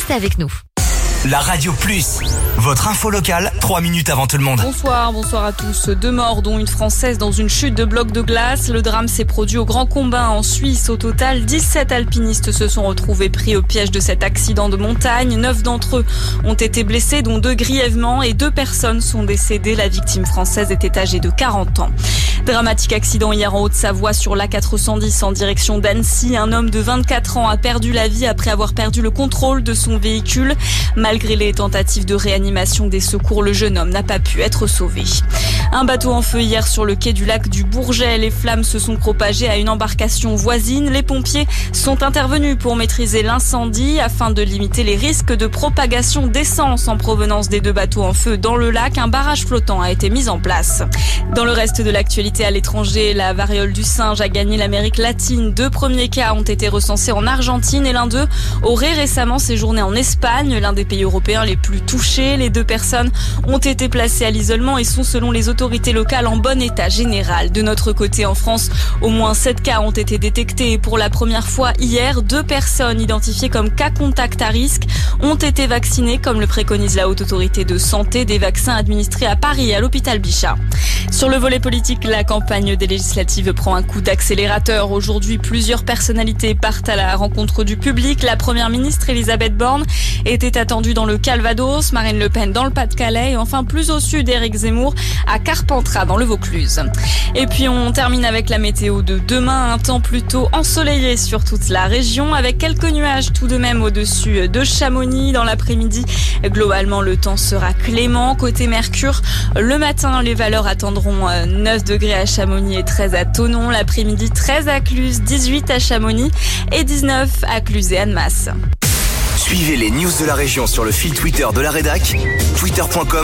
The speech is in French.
restez avec nous. La Radio Plus, votre info locale, 3 minutes avant tout le monde. Bonsoir à tous. 2 morts, dont une Française dans une chute de blocs de glace. Le drame s'est produit au Grand Combin en Suisse. Au total, 17 alpinistes se sont retrouvés pris au piège de cet accident de montagne. 9 d'entre eux ont été blessés, dont 2 grièvement, et 2 personnes sont décédées. La victime française était âgée de 40 ans. Dramatique accident hier en Haute-Savoie sur l'A410 en direction d'Annecy. Un homme de 24 ans a perdu la vie après avoir perdu le contrôle de son véhicule. Malgré les tentatives de réanimation des secours, le jeune homme n'a pas pu être sauvé. Un bateau en feu hier sur le quai du lac du Bourget. Les flammes se sont propagées à une embarcation voisine. Les pompiers sont intervenus pour maîtriser l'incendie afin de limiter les risques de propagation d'essence en provenance des 2 bateaux en feu dans le lac. Un barrage flottant a été mis en place. Dans le reste de l'actualité à l'étranger, la variole du singe a gagné l'Amérique latine. 2 premiers cas ont été recensés en Argentine et l'un d'eux aurait récemment séjourné en Espagne, l'un des pays européens les plus touchés. Les 2 personnes ont été placées à l'isolement et sont, selon les autorités locales, en bon état général. De notre côté, en France, au moins 7 cas ont été détectés et pour la première fois hier, 2 personnes identifiées comme cas contact à risque ont été vaccinées, comme le préconise la Haute Autorité de Santé, des vaccins administrés à Paris et à l'hôpital Bichat. Sur le volet politique, la campagne des législatives prend un coup d'accélérateur. Aujourd'hui, plusieurs personnalités partent à la rencontre du public. La première ministre Elisabeth Borne était attendue dans le Calvados, Marine Le Pen dans le Pas-de-Calais et enfin plus au sud, Éric Zemmour à Carpentras dans le Vaucluse. Et puis on termine avec la météo de demain, un temps plutôt ensoleillé sur toute la région avec quelques nuages tout de même au-dessus de Chamonix. Dans l'après-midi, globalement le temps sera clément. Côté Mercure, le matin les valeurs attendront 9 degrés à Chamonix et 13 à Thonon. L'après-midi, 13 à Cluses, 18 à Chamonix et 19 à Cluses et Annemasse. Suivez les news de la région sur le fil Twitter de la rédac, twitter.com/.